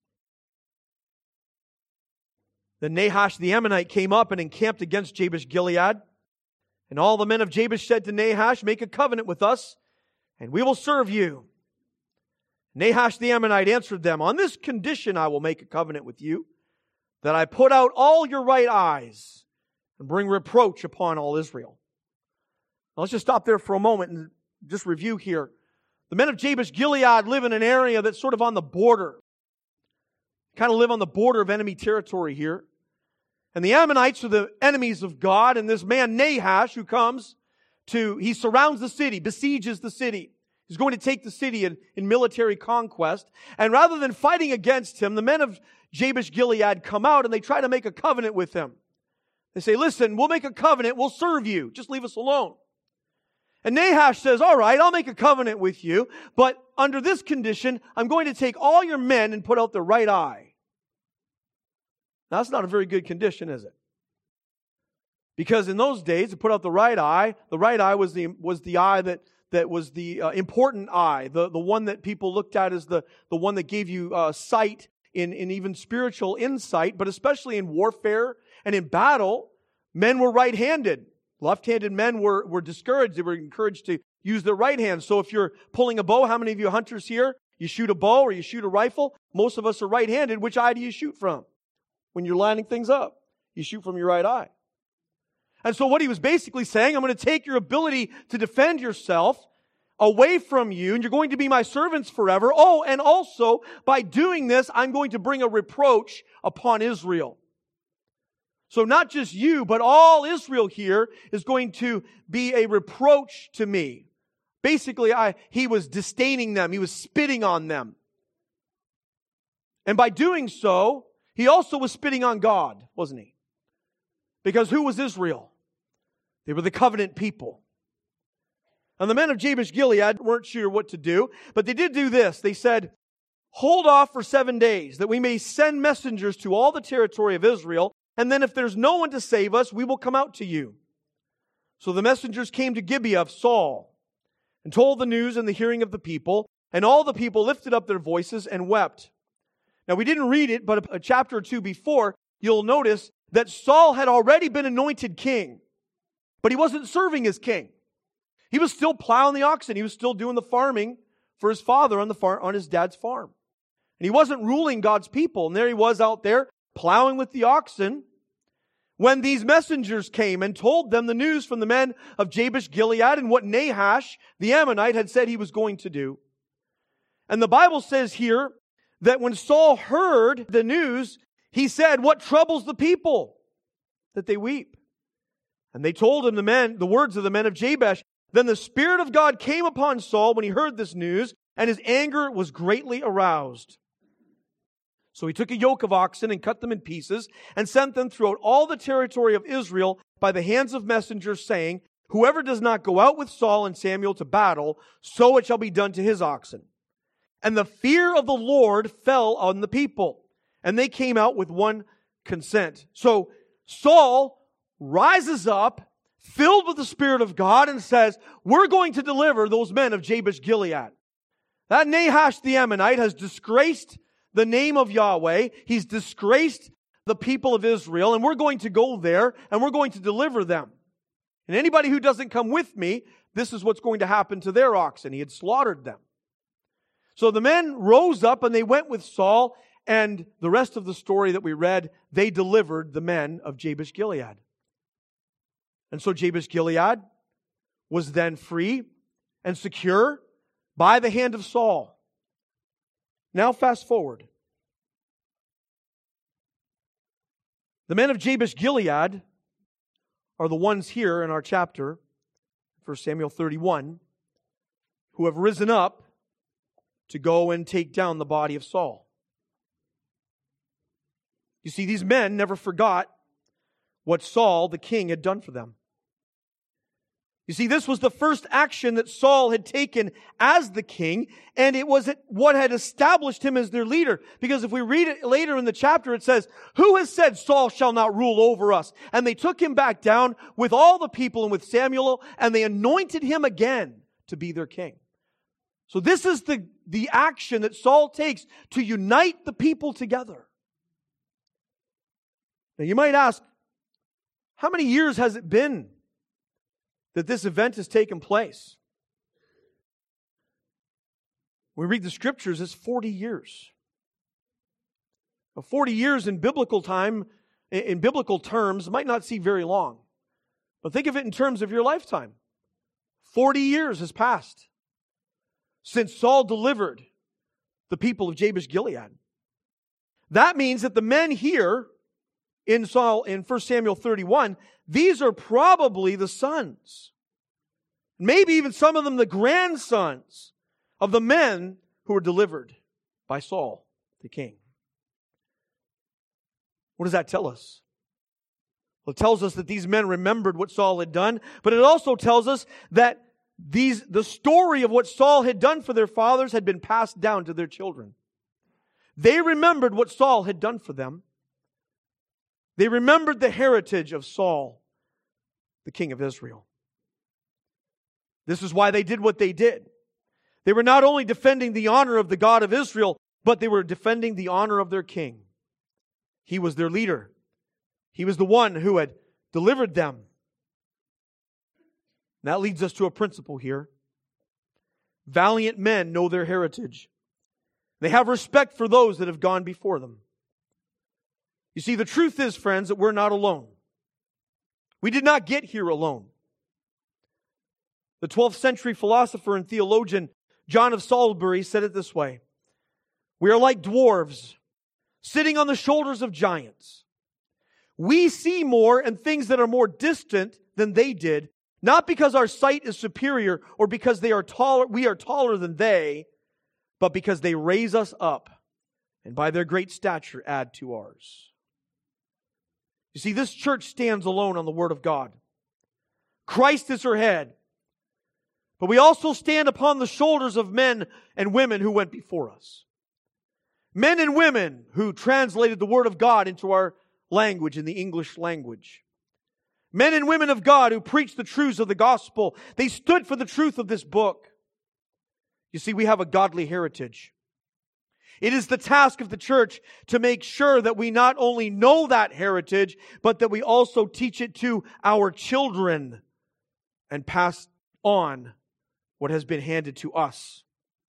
A: Then Nahash the Ammonite came up and encamped against Jabesh Gilead. And all the men of Jabesh said to Nahash, make a covenant with us, and we will serve you. Nahash the Ammonite answered them, on this condition I will make a covenant with you, that I put out all your right eyes and bring reproach upon all Israel. Now let's just stop there for a moment and just review here. The men of Jabesh Gilead live in an area that's sort of on the border. Kind of live on the border of enemy territory here. And the Ammonites are the enemies of God, and this man Nahash who comes to, he surrounds the city, besieges the city. He's going to take the city in, in military conquest. And rather than fighting against him, the men of Jabesh Gilead come out and they try to make a covenant with him. They say, listen, we'll make a covenant, we'll serve you, just leave us alone. And Nahash says, all right, I'll make a covenant with you, but under this condition, I'm going to take all your men and put out their right eye. Now, that's not a very good condition, is it? Because in those days, to put out the right eye, the right eye was the was the eye that, that was the uh, important eye, the, the one that people looked at as the, the one that gave you uh, sight in, in even spiritual insight, but especially in warfare and in battle, men were right-handed. Left-handed men were, were discouraged. They were encouraged to use their right hand. So if you're pulling a bow, how many of you hunters here, you shoot a bow or you shoot a rifle? Most of us are right-handed. Which eye do you shoot from? When you're lining things up, you shoot from your right eye. And so what he was basically saying, I'm going to take your ability to defend yourself away from you, and you're going to be my servants forever. Oh, and also, by doing this, I'm going to bring a reproach upon Israel. So not just you, but all Israel here is going to be a reproach to me. Basically, I, he was disdaining them. He was spitting on them. And by doing so, he also was spitting on God, wasn't he? Because who was Israel? They were the covenant people. And the men of Jabesh Gilead weren't sure what to do, but they did do this. They said, hold off for seven days, that we may send messengers to all the territory of Israel and then if there's no one to save us, we will come out to you." So the messengers came to Gibeah of Saul and told the news in the hearing of the people, and all the people lifted up their voices and wept. Now we didn't read it, but a chapter or two before, you'll notice that Saul had already been anointed king, but he wasn't serving as king. He was still plowing the oxen. He was still doing the farming for his father on the far, on his dad's farm. And he wasn't ruling God's people. And there he was out there plowing with the oxen when these messengers came and told them the news from the men of Jabesh Gilead and what Nahash, the Ammonite, had said he was going to do. And the Bible says here that when Saul heard the news, he said, "What troubles the people that they weep?" And they told him the men, the words of the men of Jabesh. Then the Spirit of God came upon Saul when he heard this news, and his anger was greatly aroused. So he took a yoke of oxen and cut them in pieces and sent them throughout all the territory of Israel by the hands of messengers, saying, "Whoever does not go out with Saul and Samuel to battle, so it shall be done to his oxen." And the fear of the Lord fell on the people, and they came out with one consent. So Saul rises up, filled with the Spirit of God, and says, "We're going to deliver those men of Jabesh Gilead." That Nahash the Ammonite has disgraced the name of Yahweh. He's disgraced the people of Israel, and we're going to go there, and we're going to deliver them. And anybody who doesn't come with me, this is what's going to happen to their oxen. He had slaughtered them. So the men rose up, and they went with Saul, and the rest of the story that we read, they delivered the men of Jabesh Gilead. And so Jabesh Gilead was then free and secure by the hand of Saul. Now fast forward. The men of Jabesh Gilead are the ones here in our chapter, First Samuel thirty-one, who have risen up to go and take down the body of Saul. You see, these men never forgot what Saul, the king, had done for them. You see, this was the first action that Saul had taken as the king, and it was what had established him as their leader. Because if we read it later in the chapter, it says, "Who has said Saul shall not rule over us?" And they took him back down with all the people and with Samuel, and they anointed him again to be their king. So this is the, the action that Saul takes to unite the people together. Now you might ask, how many years has it been that this event has taken place? We read the scriptures, it's forty years. Now, forty years in biblical time, in biblical terms, might not seem very long. But think of it in terms of your lifetime. forty years has passed since Saul delivered the people of Jabesh Gilead. That means that the men here in Saul, in First Samuel thirty-one, these are probably the sons, maybe even some of them the grandsons of the men who were delivered by Saul, the king. What does that tell us? Well, it tells us that these men remembered what Saul had done, but it also tells us that these, the story of what Saul had done for their fathers had been passed down to their children. They remembered what Saul had done for them. They remembered the heritage of Saul, the king of Israel. This is why they did what they did. They were not only defending the honor of the God of Israel, but they were defending the honor of their king. He was their leader. He was the one who had delivered them. And that leads us to a principle here. Valiant men know their heritage. They have respect for those that have gone before them. You see, the truth is, friends, that we're not alone. We did not get here alone. The twelfth century philosopher and theologian John of Salisbury said it this way: "We are like dwarves sitting on the shoulders of giants. We see more and things that are more distant than they did, not because our sight is superior or because they are taller, we are taller than they, but because they raise us up and by their great stature add to ours." You see, this church stands alone on the Word of God. Christ is her head. But we also stand upon the shoulders of men and women who went before us. Men and women who translated the Word of God into our language, in the English language. Men and women of God who preached the truths of the gospel. They stood for the truth of this book. You see, we have a godly heritage. It is the task of the church to make sure that we not only know that heritage, but that we also teach it to our children and pass on what has been handed to us.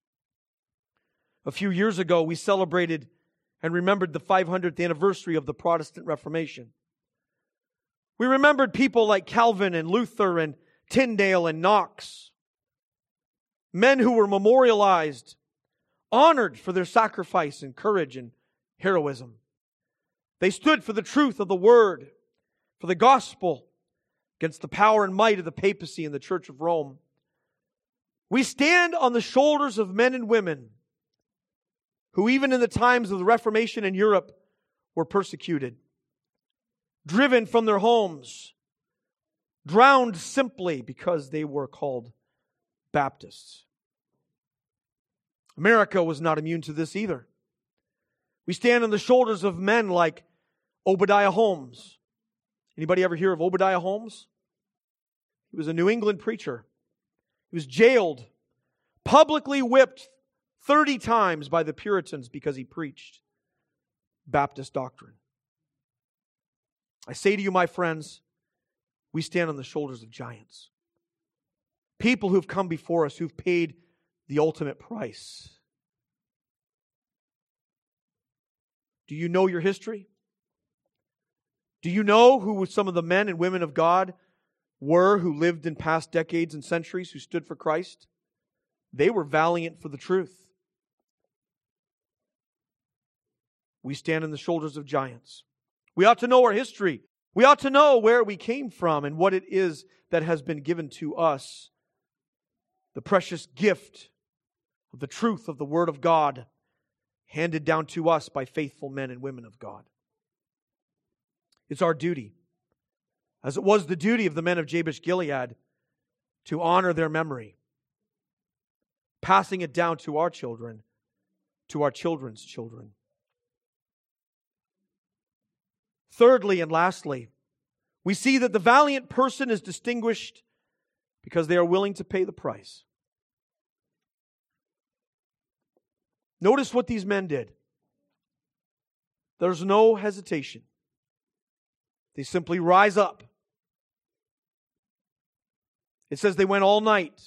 A: A few years ago, we celebrated and remembered the five hundredth anniversary of the Protestant Reformation. We remembered people like Calvin and Luther and Tyndale and Knox. Men who were memorialized, honored for their sacrifice and courage and heroism. They stood for the truth of the Word, for the gospel, against the power and might of the papacy and the Church of Rome. We stand on the shoulders of men and women who even in the times of the Reformation in Europe were persecuted, driven from their homes, drowned simply because they were called Baptists. America was not immune to this either. We stand on the shoulders of men like Obadiah Holmes. Anybody ever hear of Obadiah Holmes? He was a New England preacher. He was jailed, publicly whipped thirty times by the Puritans because he preached Baptist doctrine. I say to you, my friends, we stand on the shoulders of giants. People who've come before us, who've paid the ultimate price. Do you know your history? Do you know who some of the men and women of God were who lived in past decades and centuries who stood for Christ? They were valiant for the truth. We stand on the shoulders of giants. We ought to know our history. We ought to know where we came from and what it is that has been given to us. The precious gift of the truth of the Word of God handed down to us by faithful men and women of God. It's our duty, as it was the duty of the men of Jabesh Gilead, to honor their memory, passing it down to our children, to our children's children. Thirdly and lastly, we see that the valiant person is distinguished because they are willing to pay the price. Notice what these men did. There's no hesitation. They simply rise up. It says they went all night.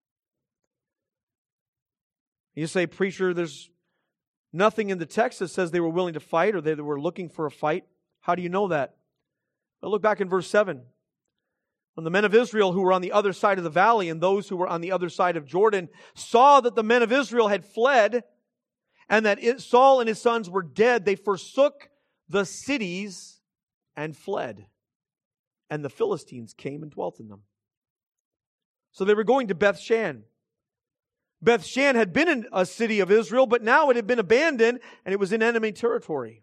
A: You say, preacher, there's nothing in the text that says they were willing to fight or they were looking for a fight. How do you know that? Well, look back in verse seven. When the men of Israel who were on the other side of the valley and those who were on the other side of Jordan saw that the men of Israel had fled and that it, Saul and his sons were dead, they forsook the cities and fled. And the Philistines came and dwelt in them. So they were going to Beth-shan. Beth-shan had been in a city of Israel, but now it had been abandoned and it was in enemy territory.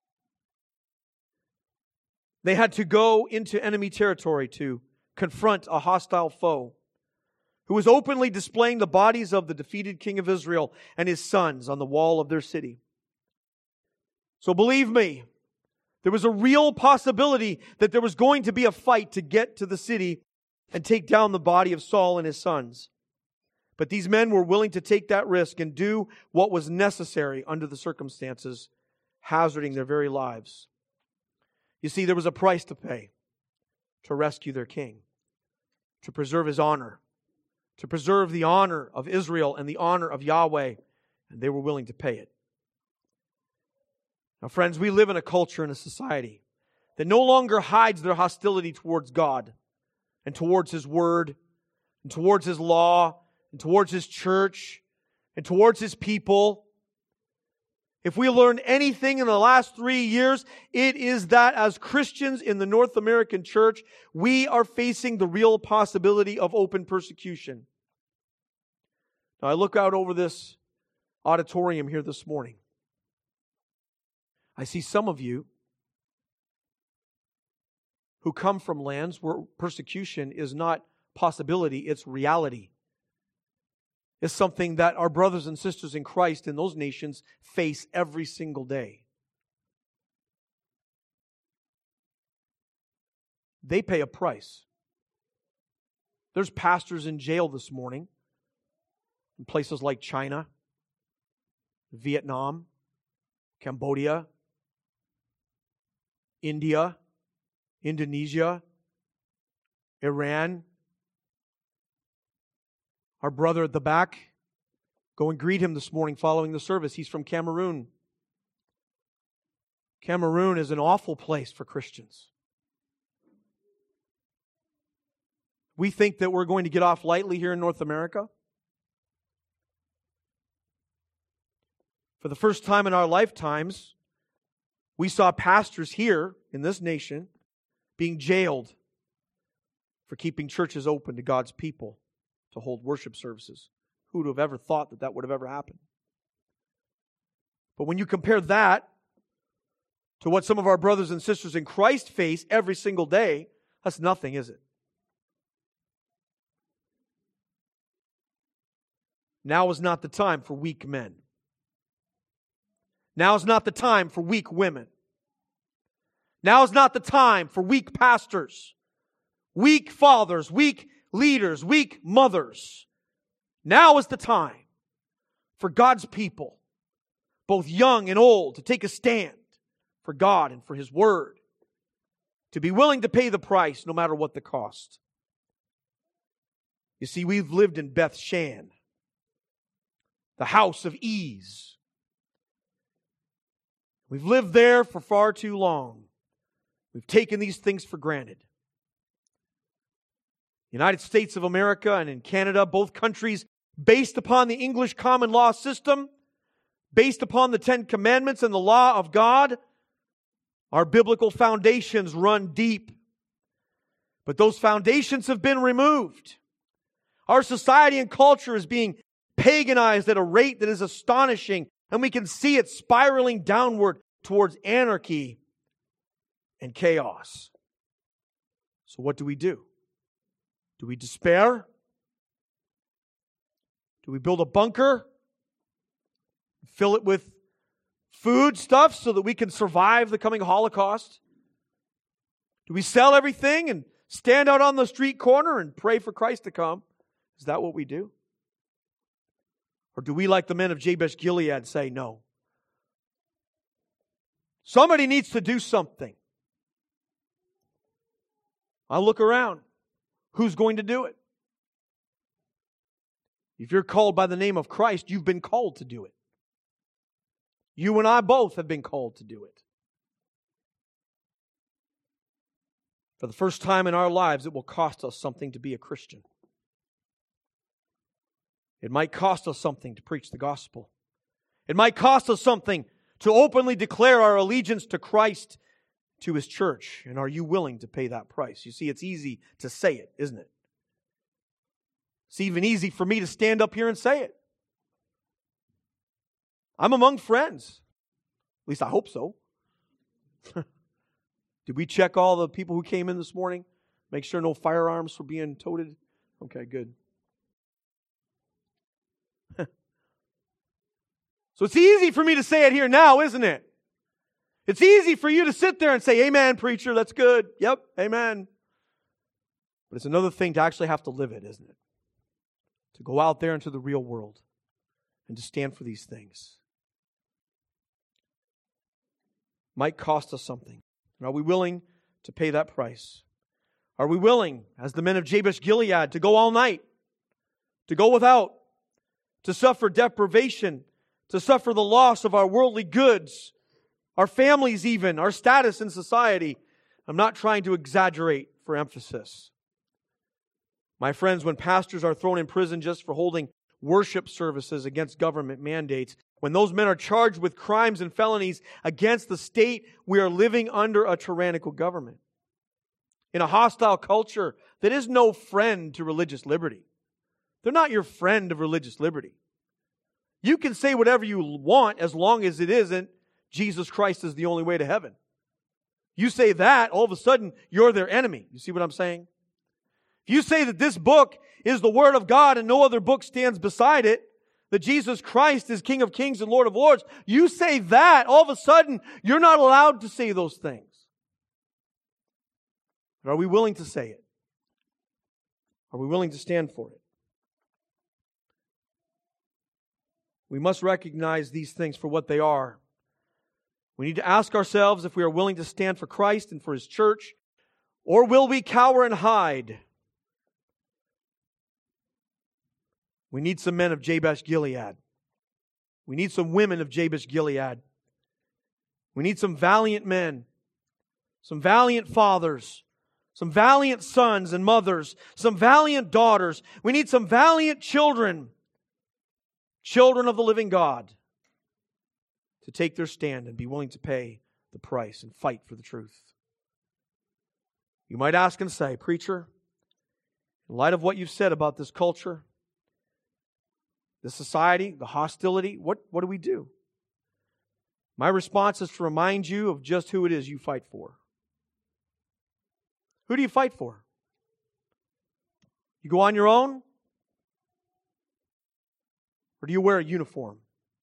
A: They had to go into enemy territory to confront a hostile foe who was openly displaying the bodies of the defeated king of Israel and his sons on the wall of their city. So believe me, there was a real possibility that there was going to be a fight to get to the city and take down the body of Saul and his sons. But these men were willing to take that risk and do what was necessary under the circumstances, hazarding their very lives. You see, there was a price to pay to rescue their king, to preserve his honor, to preserve the honor of Israel and the honor of Yahweh, and they were willing to pay it. Now, friends, we live in a culture and a society that no longer hides their hostility towards God and towards His Word and towards His law and towards His church and towards His people. If we learned anything in the last three years, it is that as Christians in the North American church, we are facing the real possibility of open persecution. Now, I look out over this auditorium here this morning. I see some of you who come from lands where persecution is not possibility, it's reality. It's something that our brothers and sisters in Christ in those nations face every single day. they pay a price. There's pastors in jail this morning in places like China, Vietnam, Cambodia, India, Indonesia, Iran. Our brother at the back, go and greet him this morning following the service. He's from Cameroon. Cameroon is an awful place for Christians. We think that we're going to get off lightly here in North America. For the first time in our lifetimes, we saw pastors here in this nation being jailed for keeping churches open to God's people to hold worship services. Who would have ever thought that that would have ever happened? But when you compare that to what some of our brothers and sisters in Christ face every single day, that's nothing, is it? Now is not the time for weak men. Now is not the time for weak women. Now is not the time for weak pastors, weak fathers, weak leaders, weak mothers. Now is the time for God's people, both young and old, to take a stand for God and for His Word, to be willing to pay the price no matter what the cost. You see, we've lived in Beth Shan, the house of ease. We've lived there for far too long. We've taken these things for granted. United States of America and in Canada, both countries based upon the English common law system, based upon the Ten Commandments and the law of God, our biblical foundations run deep. But those foundations have been removed. Our society and culture is being paganized at a rate that is astonishing, and we can see it spiraling downward towards anarchy and chaos. So what do we do? Do we despair? Do we build a bunker? Fill it with food stuff so that we can survive the coming Holocaust? Do we sell everything and stand out on the street corner and pray for Christ to come? Is that what we do? Or do we, like the men of Jabesh Gilead, say, no? Somebody needs to do something. I'll look around. Who's going to do it? If you're called by the name of Christ, you've been called to do it. You and I both have been called to do it. For the first time in our lives, it will cost us something to be a Christian. It might cost us something to preach the gospel. It might cost us something to openly declare our allegiance to Christ, to His church. And are you willing to pay that price? You see, it's easy to say it, isn't it? It's even easy for me to stand up here and say it. I'm among friends. At least I hope so. Did we check all the people who came in this morning? Make sure no firearms were being toted? Okay, good. So it's easy for me to say it here now, isn't it? It's easy for you to sit there and say, amen, preacher, that's good. Yep, amen. But it's another thing to actually have to live it, isn't it? To go out there into the real world and to stand for these things. Might cost us something. Are we willing to pay that price? Are we willing, as the men of Jabesh Gilead, to go all night, to go without, to suffer deprivation, to suffer the loss of our worldly goods, our families even, our status in society? I'm not trying to exaggerate for emphasis. My friends, when pastors are thrown in prison just for holding worship services against government mandates, when those men are charged with crimes and felonies against the state, we are living under a tyrannical government. In a hostile culture that is no friend to religious liberty. They're not your friend of religious liberty. You can say whatever you want as long as it isn't Jesus Christ is the only way to heaven. You say that, all of a sudden, you're their enemy. You see what I'm saying? If you say that this book is the Word of God and no other book stands beside it, that Jesus Christ is King of Kings and Lord of Lords, you say that, all of a sudden, you're not allowed to say those things. But are we willing to say it? Are we willing to stand for it? We must recognize these things for what they are. We need to ask ourselves if we are willing to stand for Christ and for His church, or will we cower and hide? We need some men of Jabesh Gilead. We need some women of Jabesh Gilead. We need some valiant men, some valiant fathers, some valiant sons and mothers, some valiant daughters. We need some valiant children, children of the living God, to take their stand and be willing to pay the price and fight for the truth. You might ask and say, preacher, in light of what you've said about this culture, the society, the hostility, what, what do we do? My response is to remind you of just who it is you fight for. Who do you fight for? You go on your own? Or do you wear a uniform?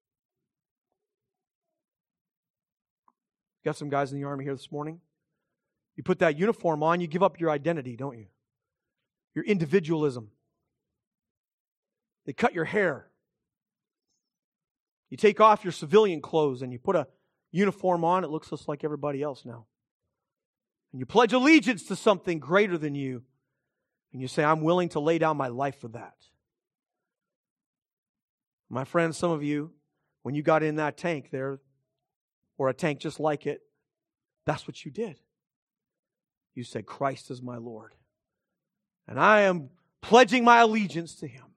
A: Got some guys in the Army here this morning. You put that uniform on, you give up your identity, don't you? Your individualism. They cut your hair. You take off your civilian clothes and you put a uniform on. It looks just like everybody else now. And you pledge allegiance to something greater than you. And you say, I'm willing to lay down my life for that. My friends, some of you, when you got in that tank there, or a tank just like it, that's what you did. You said, Christ is my Lord. And I am pledging my allegiance to Him.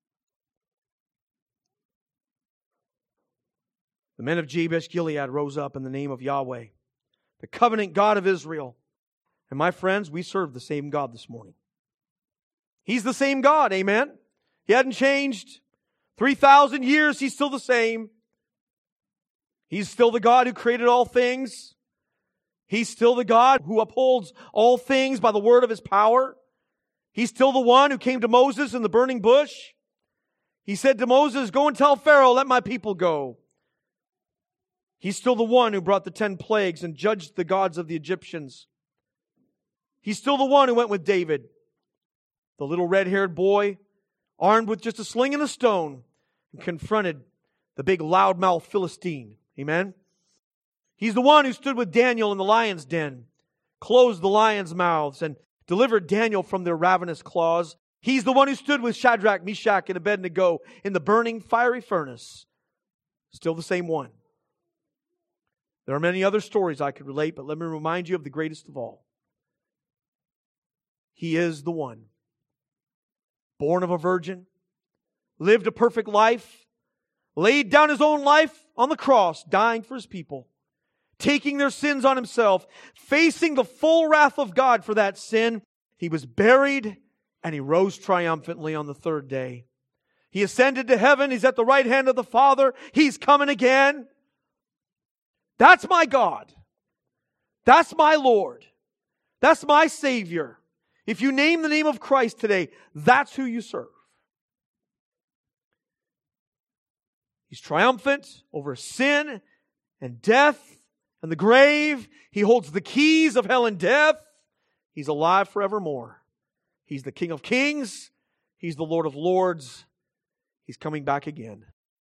A: The men of Jabesh Gilead rose up in the name of Yahweh, the covenant God of Israel. And my friends, we serve the same God this morning. He's the same God, amen? He hadn't changed. three thousand years, He's still the same. He's still the God who created all things. He's still the God who upholds all things by the word of His power. He's still the one who came to Moses in the burning bush. He said to Moses, go and tell Pharaoh, let my people go. He's still the one who brought the ten plagues and judged the gods of the Egyptians. He's still the one who went with David, the little red-haired boy, armed with just a sling and a stone, and confronted the big loudmouth Philistine. Amen? He's the one who stood with Daniel in the lion's den, closed the lions' mouths, and delivered Daniel from their ravenous claws. He's the one who stood with Shadrach, Meshach, and Abednego in the burning fiery furnace. Still the same one. There are many other stories I could relate, but let me remind you of the greatest of all. He is the one. Born of a virgin, lived a perfect life, laid down His own life on the cross, dying for His people, taking their sins on Himself, facing the full wrath of God for that sin. He was buried and He rose triumphantly on the third day. He ascended to heaven. He's at the right hand of the Father. He's coming again. That's my God. That's my Lord. That's my Savior. If you name the name of Christ today, that's who you serve. He's triumphant over sin and death and the grave. He holds the keys of hell and death. He's alive forevermore. He's the King of kings. He's the Lord of lords. He's coming back again.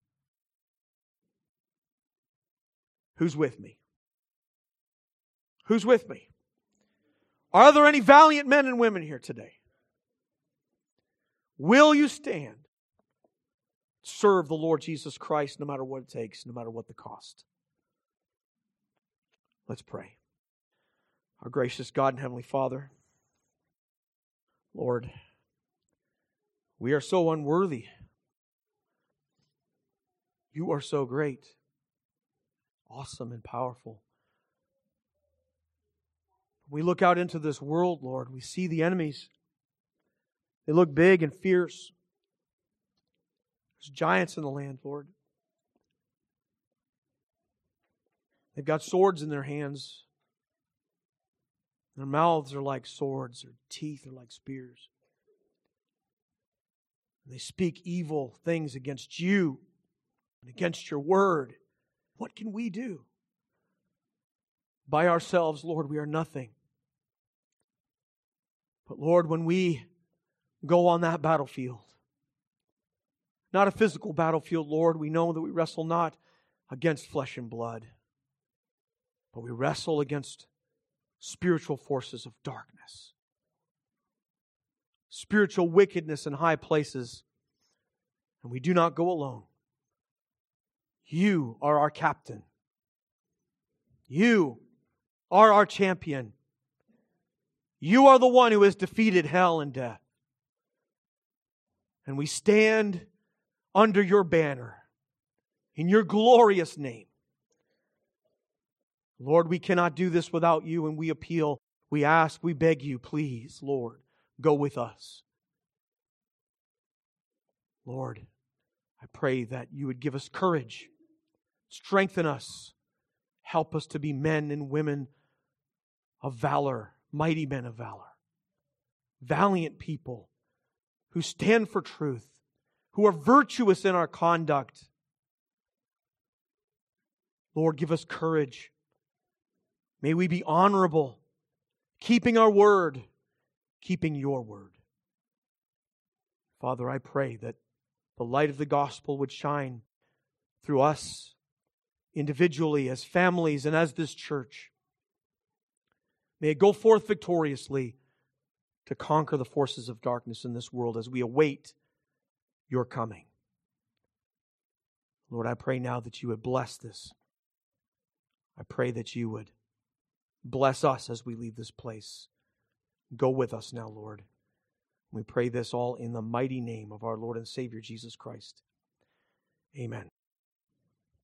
A: Who's with me? Who's with me? Are there any valiant men and women here today? Will you stand? Serve the Lord Jesus Christ no matter what it takes, no matter what the cost. Let's pray. Our gracious God and Heavenly Father, Lord, we are so unworthy. You are so great, awesome and powerful. We look out into this world, Lord, we see the enemies. They look big and fierce. There's giants in the land, Lord. They've got swords in their hands. Their mouths are like swords. Their teeth are like spears. And they speak evil things against you and against your word. What can we do? By ourselves, Lord, we are nothing. But Lord, when we go on that battlefield, not a physical battlefield, Lord, we know that we wrestle not against flesh and blood, but we wrestle against spiritual forces of darkness, spiritual wickedness in high places, and we do not go alone. You are our captain. You are our champion. You are the one who has defeated hell and death. And we stand under your banner in your glorious name. Lord, we cannot do this without you, and we appeal, we ask, we beg you, please, Lord, go with us. Lord, I pray that you would give us courage, strengthen us, help us to be men and women of valor, mighty men of valor, valiant people who stand for truth, who are virtuous in our conduct. Lord, give us courage. May we be honorable, keeping our word, keeping your word. Father, I pray that the light of the gospel would shine through us individually, as families, and as this church. May it go forth victoriously to conquer the forces of darkness in this world as we await your coming. Lord, I pray now that you would bless this. I pray that you would bless us as we leave this place. Go with us now, Lord. We pray this all in the mighty name of our Lord and Savior, Jesus Christ. Amen.